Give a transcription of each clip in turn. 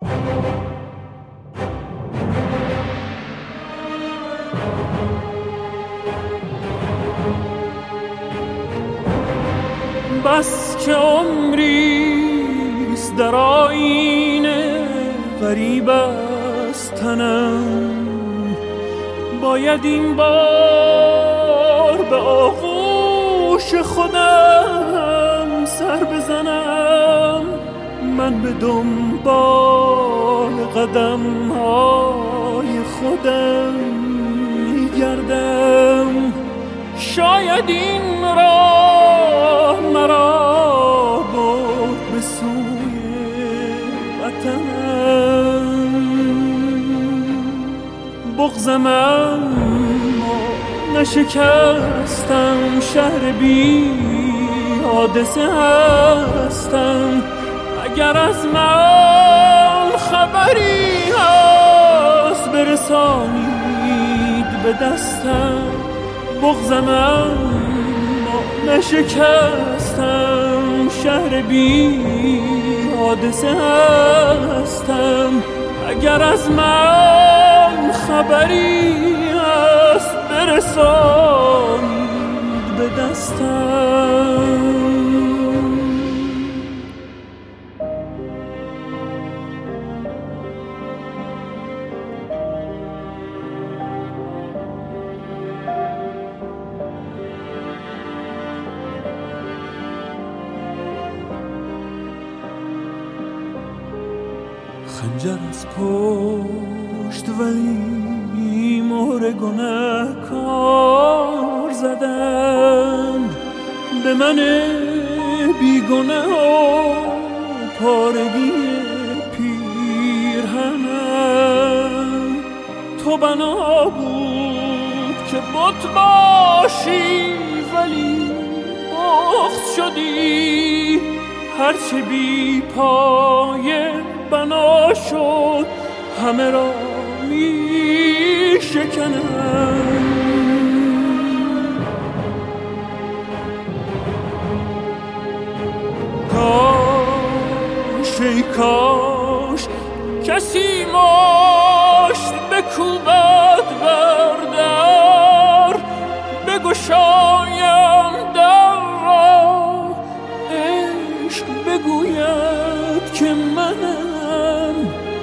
بس که عمریست در آیینه غریب از تنم، باید این بار به آغوش خودم سر بزنم. من به دنبال قدم های خودم میگردم، شاید این راه مرا برد به سوی وطنم. بغضم اما نشکستم، شهر بی حادثه هستم. اگر از من خبری هست برسانید به دستم. بغضم اما نشکستم، شهر بی حادثه هستم. اگر از من خبری هست برسانید به دستم. خنجر از پشت ولی مهر گنه‌کار زدند به من بیگناه و پارگی پیرهنم. تو بنا بود که بت باشی ولی بغض شدی، هرچه بی پایه بنا شد همه را می شکنم. کاش ای کاش کسی مشت بکوبد بر در، بگشایم در را عشق بگوید که منم.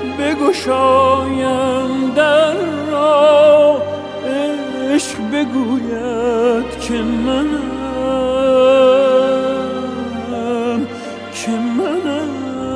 بگشایم در را عشق بگوید که منم، که منم.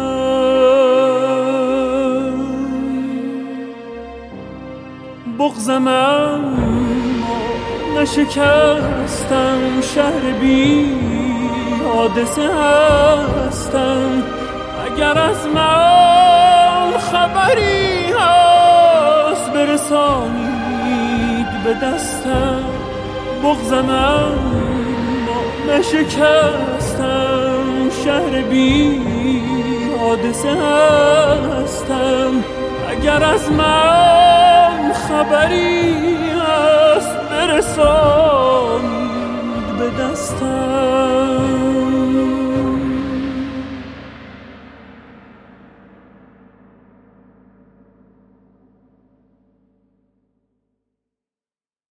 بغضم اما نشکستم، شهر بی حادثه هستم. اگر از من خبری هست برسانید به دستم. بغضم اما نشکستم، شهر بی حادثه هستم. اگر از من خبری هست برسانید به دستم.